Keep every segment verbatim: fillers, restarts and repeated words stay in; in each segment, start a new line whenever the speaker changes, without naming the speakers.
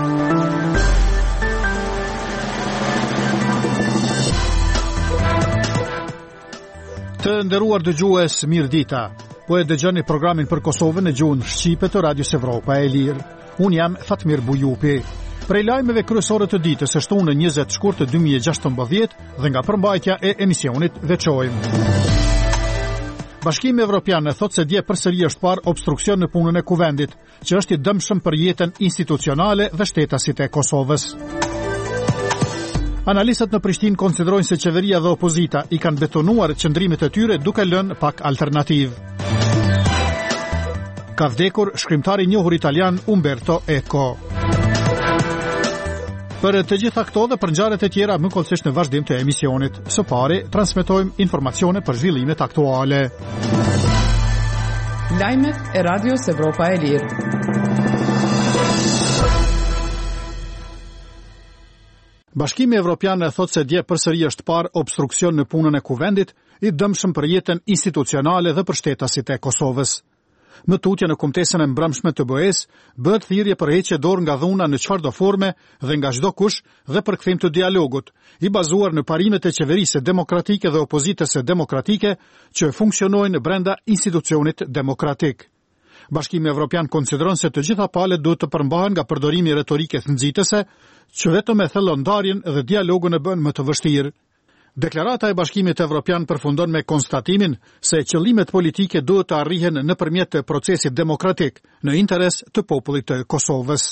Të nderuar dëgjues, mirëdita. Po e dëgjoni programin për Kosovën në gjuhën shqipe të Radios Evropa e Lirë. Unë jam Fatmir Bujupi. Prej lajmeve kryesore të ditës është unë njëzet shkurt të dy mijë e gjashtëmbëdhjetë dhe nga përmbajtja e emisionit veçojmë. Bashkimi Evropian e thot se dje përsëri është parë obstruksion në punën e kuvendit, që është i dëmshëm për jetën institucionale dhe shtetasit e Kosovës. Analistët në Prishtinë konsiderojnë se qeveria dhe opozita i kanë betonuar qëndrimet e tyre duke lënë pak alternativë. Ka vdekur shkrimtari i njohur italian Umberto Eco. Për të gjitha këto dhe për ngjarjet e tjera më kollësisht në vazhdim të emisionit. Së pari transmetojmë informacione për zhvillimet aktuale.
Lajmet e Radios Evropa e Lirë.
Bashkimi Evropian e thot se dje përsëri është parë obstruksion në punën e kuvendit, i dëmshëm për jetën institucionale dhe për shtetasit e Kosovës. Më tutje në kumtesën e mbrëmshme të B E-s, bëhet thirrje për heqje dorë nga dhuna në çfarëdo forme dhe nga çdo kush dhe për kthim të dialogut, i bazuar në parimet e qeverisë demokratike dhe opozitës së demokratike që funksionojnë brenda institucionit demokratik. Bashkimi Evropian konsideron se të gjitha palët duhet të përmbahen nga përdorimi retorike thënxitëse, që vetëm e thellon ndarjen dhe dialogun e bën më të vështirë. Deklarata e Bashkimit Evropian përfundon me konstatimin se qëllimet politike duhet të arrihen nëpërmjet të procesit demokratik në interes të popullit të Kosovës.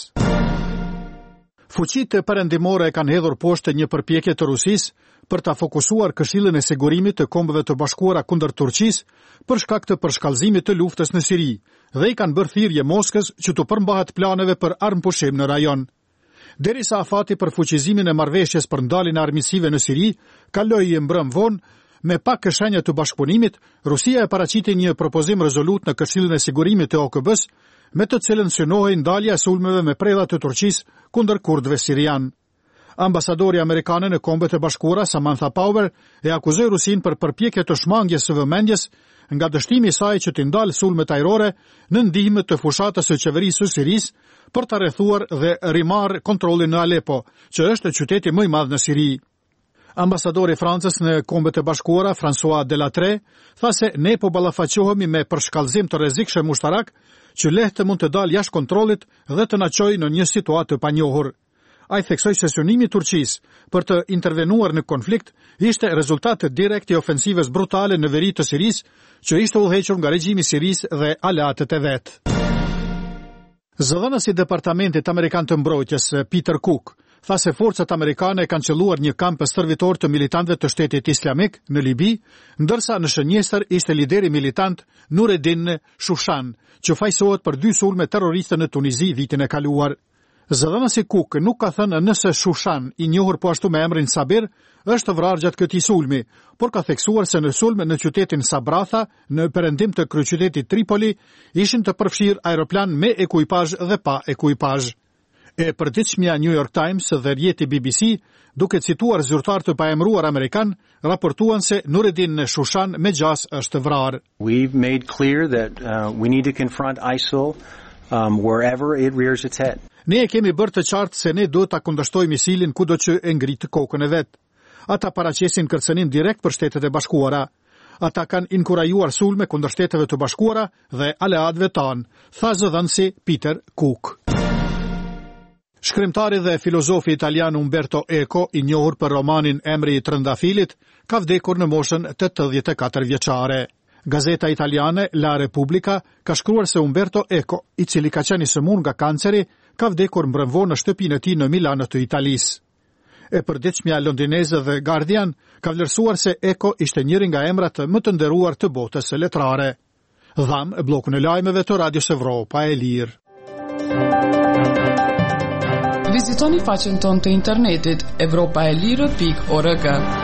Fuqitë perëndimore e kanë hedhur poshtë një përpjekje të Rusisë për ta fokusuar Këshillin e Sigurimit të Kombeve të Bashkuara kundër Turqisë për shkak të përshkallëzimit të luftës në Siri dhe i kanë bërë thirrje Moskës që të përmbahet planeve për armëpushim në rajon. Derisa afati për fuqizimin e marrëveshjes për ndaljen e armiqësive në Siri kaloi mbrëm vonë, me pak shenja të bashkëpunimit, Rusia e paraqiti një propozim rezolut në Këshillin e Sigurimit të O K B-s, me të cilën synohej ndalja e sulmeve me predha të Turqisë kundër kurdëve sirian. Ambasadori amerikanë në Kombet e Bashkuara Samantha Power e akuzoi Rusinë për përpjekje të shmangjes së vëmendjes nga dështimi i saj që të ndalë sulmet ajrore në ndihmë të fushatës së qeverisë së Sirisë për të rrethuar dhe rimarr kontrollin në Aleppo, që është qyteti më i madh në Siri. Ambasadori i Francës në Kombet e Bashkuara François Delattre tha se ne po ballafaqohemi me përshkallëzim të rrezikshëm ushtarak që lehtë mund të dalë jashtë kontrollit dhe të na çojë në një situatë të panjohur. Ai theksoi se synimi i Turqisë për të intervenuar në konflikt ishte rezultat direkt i ofensivës brutale në veri të Sirisë, që ishte udhëhequr nga regjimi i Sirisë dhe aleatët e vet. Zëdhënësi i Departamentit Amerikan të Mbrojtjes Peter Cook tha se forcat amerikane kanë qelluar një kamp stërvitor të militantëve të Shtetit Islamik në Libi, ndërsa në shënjestër ishte lideri militant Nureddin Shushan, që fajsohet për dy sulme terroriste në Tunizi vitin e kaluar. Zëdhënësi Cook nuk ka thënë nëse Shushan, i njohur po ashtu me emrin Sabir, është vrarë gjatë këtij sulmi, por ka theksuar se në sulm në qytetin Sabratha, në perëndim të kryeqytetit Tripoli, ishin të përfshirë aeroplan me ekuipazh dhe pa ekuipazh. E përditshmja New York Times dhe rjeti B B C, duke cituar zyrtar të paemëruar amerikan, raportuan se Nureddin Shushan me gjas është vrarë.
We've made clear that uh, we need to confront ISIL um, wherever it rears its head.
Ne e kemi bërë të qartë se ne do ta kundërshtojmë ISIL-in kudo që e ngritë kokën e vet. Ata paraqesin kërcënim direkt për Shtetet e Bashkuara. Ata kanë inkurajuar sulme kundër Shteteve të Bashkuara dhe aleatëve tanë, tha zëdhënësi Peter Cook. Shkrimtari dhe filozofi italian Umberto Eco, i njohur për romanin Emri i Trëndafilit, ka vdekur në moshën tetëdhjetë e katër vjeçare. Gazeta italiane La Repubblica ka shkruar se Umberto Eco, i cili ka qenë i sëmur nga kanceri, ka vdekur mbrëmvonë në shtëpinë e tij në Milano të Italisë. E përditshmja londineze dhe Guardian ka vlerësuar se Eco ishte njëri nga emrat më të nderuar të botës letrare. Dham bllokun e lajmeve të Radios Evropa e Lirë.
Vizitoni faqen tonë të internetit evropaelire pikë org.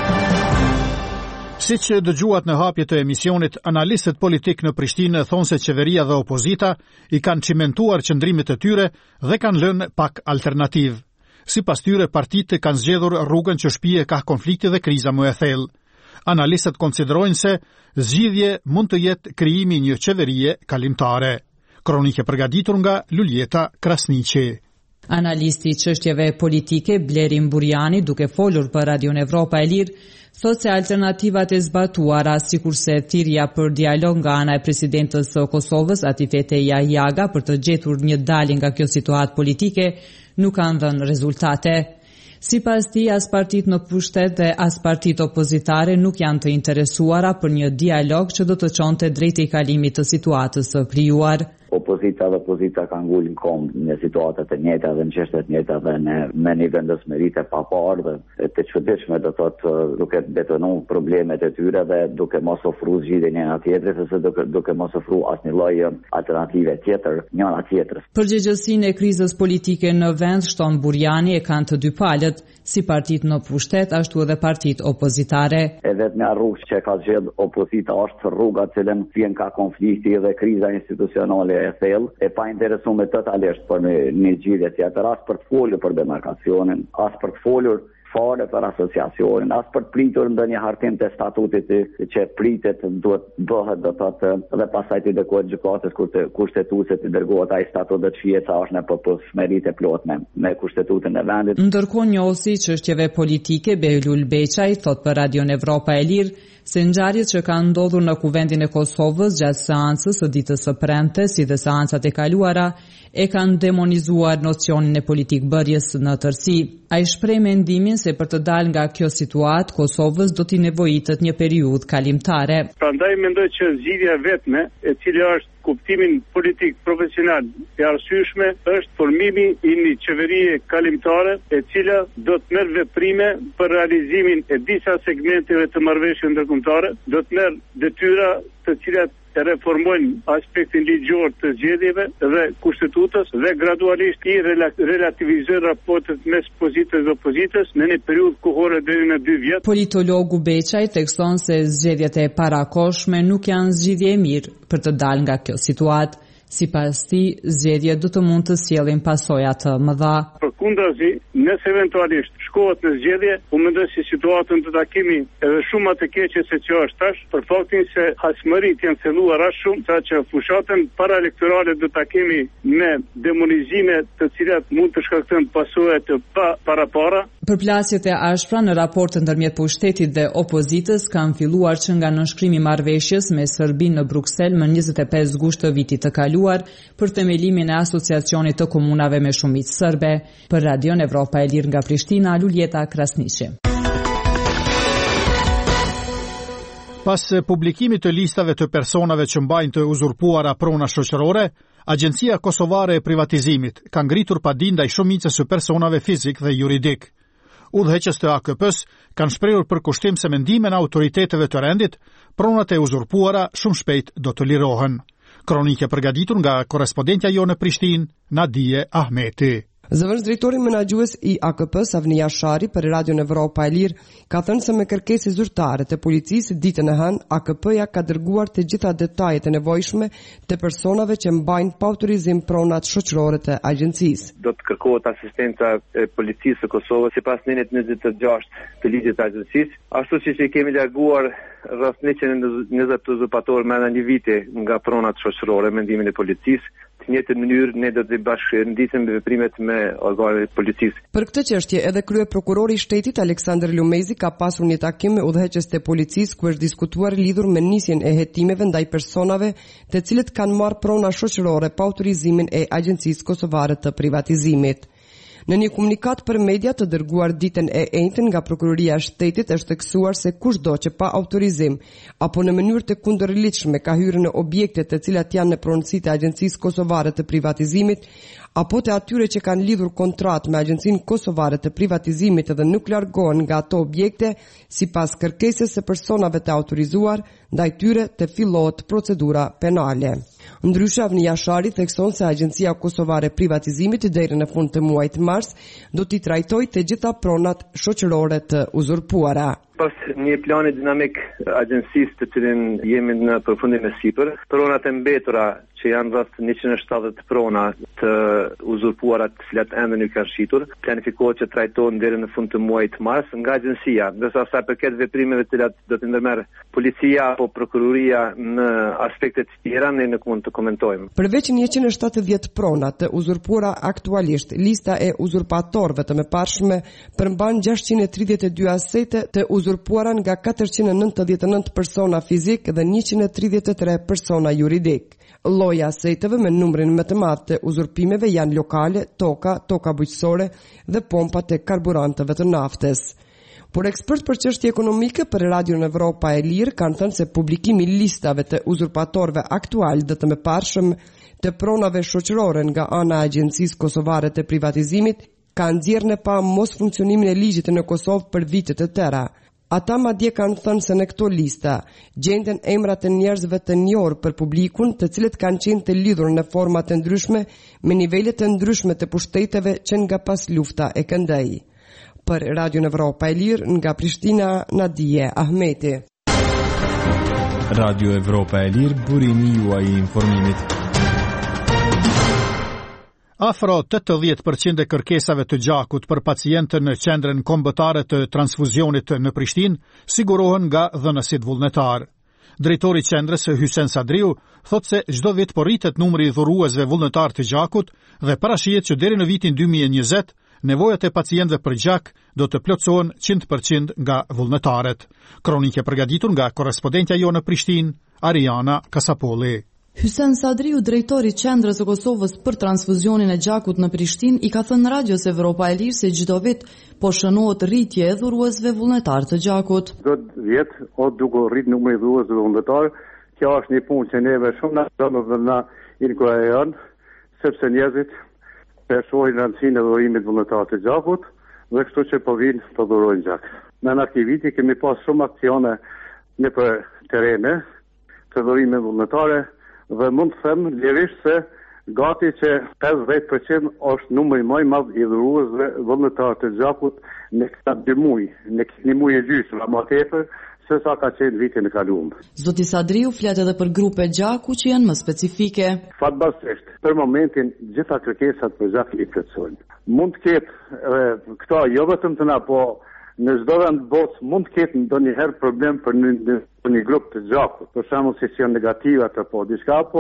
Si që dëgjuat në hapje të emisionit, analistët politik në Prishtinë thonë se qeveria dhe opozita i kanë cimentuar qëndrimet e tyre dhe kanë lënë pak alternativë. Sipas tyre, partitë kanë zgjedhur rrugën që shpije ka konflikti dhe kriza më e thellë. Analistët konsiderojnë se zgjidhje mund të jetë krijimi një qeverie kalimtare. Kronike përgatitur nga Luljeta Krasniqi.
Analisti i çështjeve politike Blerim Burjani, duke folur për Radion Evropa e Lirë, thotë se alternativat e zbatuara, sikurse thirrja për dialog nga ana e presidentës së Kosovës, Atifete Jahjaga, për të gjetur një dalje nga kjo situatë politike, nuk kanë dhënë rezultate. Sipas tij, as partitë në pushtet dhe as partitë opozitare nuk janë të interesuara për një dialog që do të çonte drejt i kalimit të situatës së krijuar.
Opozita dhe pozita kanë ngulur kom në situata të njëjta dhe në çështje të njëjta dhe në me një vendosmëri të paparë dhe të çuditshme, do thotë duke betonuar problemet e tyre dhe duke mos ofruar zgjidhje njëra tjetrës ose duke, duke mos ofruar asnjë lloj alternative tjetër njëra tjetrës.
Përgjegjësinë e krizës politike në vend, shton Burjani, e kanë të dy palët, si partitë në pushtet ashtu edhe partitë opozitare.
E vetmja rrugë që ka zgjedh opozita është rruga e cilën vjen ka konflikti dhe kriza institucionale e thellë, e pa interesuar totalisht për një, një zgjidhje tjetër, as për të folur për demarkacionin, as për të folur fare për asociacionin, as për të pritur ndonjë hartim të statutit që pritet duhet bëhet do thotë dhe pastaj të dërgohet gjykatës kur të kushtetuese të dërgohet ai statut do të shihet sa është në përputhshmëritë e plotme me kushtetutën e vendit.
Ndërkohë njohësi çështjeve politike Behlul Beçaj thot për Radion Evropa e Lirë se ngjarjet që kanë ndodhur në kuvendin e Kosovës gjatë seancës së ditës së premte, si dhe seancat e kaluara, e kanë demonizuar nocionin e politikbërjes në tërësi. Ai shpreh mendimin se për të dalë nga kjo situatë, Kosovës do t'i nevojitet një periudhë kalimtare.
Prandaj mendoj që zgjidhja vetme, e cila është kuptimin politik profesional e arsyeshme, është formimi i një qeverie kalimtare, e cila do të merr veprime për realizimin e disa segmenteve të marrëveshjeve ndërkombëtare, do të merr detyra të cilat të reformojnë aspektin ligjor të zgjedhjeve dhe kushtetutës dhe gradualisht i relativizojnë raportet mes pozitës dhe opozitës në një periudhë kohore deri në dy vjet.
Politologu Beçaj thekson se zgjedhjet e parakohshme nuk janë zgjidhje e mirë për të dalë nga kjo situatë. Sipas tij, zgjedhjet do të mund të sjellin pasoja të mëdha.
Përkundrazi, nëse eventualisht shkohet në zgjedhje, u mendoj se situatën do ta kemi edhe shumë më të keqe se që është tash, për faktin se hasmërit janë thelluar aq shumë, sa që fushatën paraelektorale do ta kemi me demonizime të cilat mund të shkaktojnë pasoja të pa parapara.
Përplasjet e ashpra në raportet ndërmjet pushtetit dhe opozitës kanë filluar që nga nënshkrimi i marrëveshjes me Serbinë në Bruksel më njëzet e pesë gusht të vitit të kaluar për themelimin e asociacionit të komunave me shumicë serbe. Për Radion Evropa e Lirë nga Prishtina, Luljeta Krasniqi.
Pas publikimit të listave të personave që mbajnë të uzurpuara prona shoqërore, Agjencia Kosovare e Privatizimit ka ngritur padin ndaj shumicës së personave fizik dhe juridik. Udhëheqës të A K P-s kanë shprehur përkushtim se mendimin e autoriteteve të rendit, pronat e uzurpuara shumë shpejt do të lirohen. Kronike përgatitur nga korrespondentja jo në Prishtinë, Nadije Ahmeti.
Zëvendës drejtori menaxhues i A K P-s Avnia Shari për Radion Evropa e Lirë ka thënë se me kërkesë zyrtare të policisë ditën e hënë A K P-ja ka dërguar të gjitha detajet e nevojshme të personave që mbajnë pa autorizim pronat shoqërore të agjencisë.
Do të kërkohet asistenca e policisë së Kosovës sipas nenit njëzet e gjashtë të ligjit të agjencisë, ashtu siç i kemi larguar rreth njëqind e njëzet uzurpatorë me një viti nga pronat shoqërore, mendimin e policisë. Në njëjtë mënyrë ne do të bashkëndisim veprimet me organet e policisë.
Për këtë çështje edhe kryeprokurori i shtetit Aleksandër Lumezi ka pasur një takim me udhëheqës të policisë ku është diskutuar lidhur me nisjen e hetimeve ndaj personave të cilët kanë marrë prona shoqërore pa autorizimin e Agjencisë Kosovare të Privatizimit. Në një komunikat për media të dërguar ditën e njëjtën nga Prokuroria e Shtetit është theksuar se kushdo që pa autorizim apo në mënyrë të kundërligjshme ka hyrë në objekte të cilat janë në pronësitë e Agjencisë Kosovare të Privatizimit apo të atyre që kanë lidhur kontratë me Agjencinë Kosovare të Privatizimit dhe nuk largohen nga ato objekte, sipas kërkesës së personave të autorizuar, ndaj tyre të fillohet procedura penale. Ndryshe, Avnia Shari thekson se Agjencia Kosovare e Privatizimit deri në fund të muajit mars do t'i trajtojë të gjitha pronat shoqërore të uzurpuara.
Pas një plani dinamik agjencisë të cilin jemi në përfundim e sipër, pronat e mbetura që janë rreth njëqind e shtatëdhjetë prona të uzurpuara të cilat ende nuk kanë shitur, planifikohet që trajtohen deri në fund të muajit mars nga agjencia, ndërsa sa përket veprimeve të cilat do të ndërmerr policia apo prokuroria në aspekte të tjera ne nuk mund të komentojmë.
Përveç njëqind e shtatëdhjetë prona të uzurpuara aktualisht, lista e uzurpatorëve të mëparshme përmban gjashtëqind e tridhjetë e dy asete të uzurpuara nga katërqind e nëntëdhjetë e nëntë persona fizik dhe njëqind e tridhjetë e tre persona juridik. Lloja aseteve me numrin më të madh të uzurpimeve janë lokale, toka, toka bujqësore dhe pompat e karburanteve të naftës. Por ekspert për çështje ekonomike për Radion Evropa e Lirë kanë thënë se publikimi i listave të uzurpatorëve aktual dhe të mëparshëm të pronave shoqërore nga ana e Agjencisë Kosovare të Privatizimit ka nxjerrë në pa mos funksionimin e ligjit në Kosovë për vite të tëra. Ata madje kanë thënë se në këto lista gjenden emrat e njerëzve të njohur për publikun, të cilët kanë qenë të lidhur në forma të ndryshme me nivele të ndryshme të pushteteve që nga pas lufta e këndej. Për Radion Evropa e Lirë nga Prishtina, Nadije Ahmeti.
Radio Evropa e Lirë, burimi juaj i informimit.
Afro tetëdhjetë përqind e kërkesave të gjakut për pacientën në qendrën kombëtare të transfuzionit në Prishtinë sigurohen nga dhënësit vullnetar. Drejtori i qendrës Hysen Sadriu thot se çdo vit po rritet numri i dhuruesve vullnetar të gjakut dhe parashihet që deri në vitin dy mijë e njëzet nevojat e pacientëve për gjak do të plotësohen njëqind përqind nga vullnetarët. Kronikë e përgatitur nga korrespondentja jonë në Prishtinë, Ariana Kasapolli.
Hysen Sadriu, drejtori i Qendrës së Kosovës për transfuzionin e gjakut në Prishtinë, i ka thënë Radios Evropa e Lirë se çdo vit po shënohet rritje e dhuruesve vullnetar të gjakut.
çdo vit o duke rrit numri i dhuruesve vullnetar, kjo është një punë që neve shumë na dëmë dhe na inkurajojnë, sepse njerëzit perçojnë rëndësinë e dhurimit vullnetar të gjakut dhe kështu që po vinë të dhurojnë gjak. Në aktiviti kemi pas shumë aksione në për terene të dhurimit vullnetare dhe mund të them lirisht se gati që pesëdhjetë përqind është numri më i madh i dhuruesve vullnetar të gjakut në këta dy muaj, në këtë një muaj e gjysmë, më tepër se sa ka qenë vitin e kaluar.
Zoti Sadriu flet edhe për grupe gjaku që janë më specifike.
Fatbasisht, për momentin gjitha kërkesat për gjak i plotësojnë. Mund të ketë këta jo vetëm të na, po në çdo vend botë mund të ketë ndonjëherë problem për një, një, një grup të gjakut, për shembull se janë negative ato po diçka, po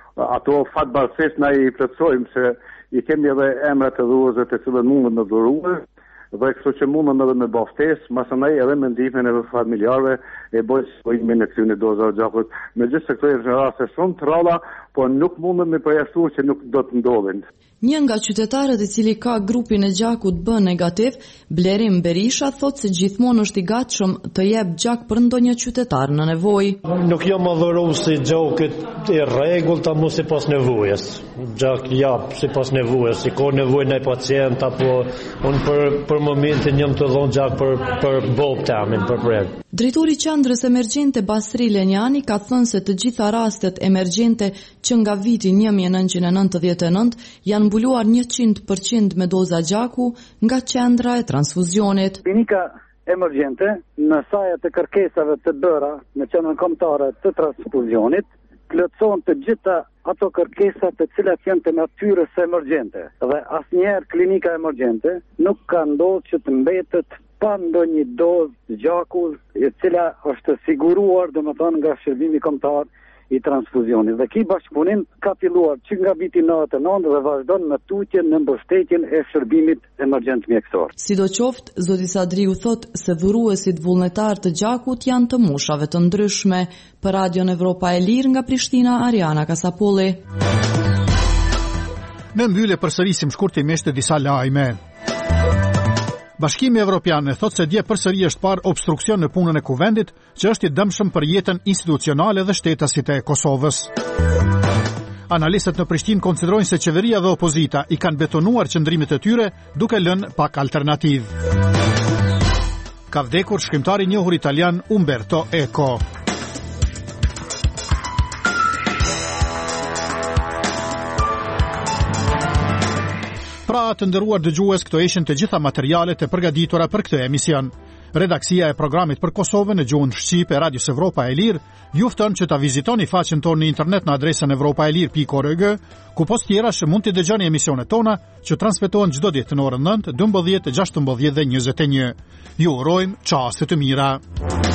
ato fatbasisht na i plotësojmë se i kemi edhe emrat e dhuruesve të cilët mundën të dhuruar dhe kështu që mundën edhe me baftesë, masonaj edhe me ndihmën e familjarëve e bojësimin e këtyre dozave gjakut. Megjithëse këto janë raste shumë të rralla, po nuk mundën me përjashtuar që nuk do të ndodhin.
Një nga qytetarët i cili ka grupin e gjakut B negativ, Blerim Berisha, thot se gjithmonë është i gatshëm të jep gjak për ndonjë qytetar në nevojë.
Nuk jam adhurues i gjakut i rregullt apo sipas nevojës. Gjak jap sipas nevojës, si ka nevojë ndaj pacient apo unë për për momentin jam të dhon gjak për për boptamin për preg.
Drejtori i Qendrës Emergjente Basri Lenjani ka thënë se të gjitha rastet emergjente që nga viti një mijë e nëntëqind e nëntëdhjetë e nëntë janë mbuluar njëqind përqind me doza gjaku nga qendra e transfuzionit.
Klinika emergjente në saja të kërkesave të bëra në qendrën kombëtare të transfuzionit plotëson të gjitha ato kërkesa të cilat janë të natyrës emergjente dhe asnjëherë klinika emergjente nuk ka ndodhur që të mbetet pa ndonjë dozë gjaku e cila është siguruar domethënë nga shërbimi kombëtar i transfuzionit. Dhe ky bashkëpunim ka filluar që nga viti nëntëdhjetë e nëntë dhe vazhdon në tutjen në mbështetjen e shërbimit emergjent mjekësor.
Sidoqoftë, zoti Sadriu thot se dhuruesit vullnetar të gjakut janë të moshave të ndryshme. Për Radion Evropa e Lirë nga Prishtina, Ariana Kasapolli.
Në mbyllje përsërisim shkurtimisht disa lajme. Bashkimi Evropian e thot se dje përsëri është parë obstruksion në punën e kuvendit, që është i dëmshëm për jetën institucionale dhe shtetasit e Kosovës. Analistët në Prishtinë konsiderojnë se qeveria dhe opozita i kanë betonuar qëndrimet e tyre duke lënë pak alternativë. Ka vdekur shkrimtari i njohur italian Umberto Eco. Pra të nderuar dëgjues, këto ishin të gjitha materialet e përgatitura për këtë emision. Redaksia e programit për Kosovën në gjuhën shqipe e Radios Evropa e Lirë ju fton që ta vizitoni faqen tonë në internet në adresën evropaelir pikë org, ku post tjerash mund të dëgjoni emisionet tona që transmetohen çdo ditë në orën nëntë, dymbëdhjetë, gjashtëmbëdhjetë dhe njëzet e një. Ju urojmë çaste të mira.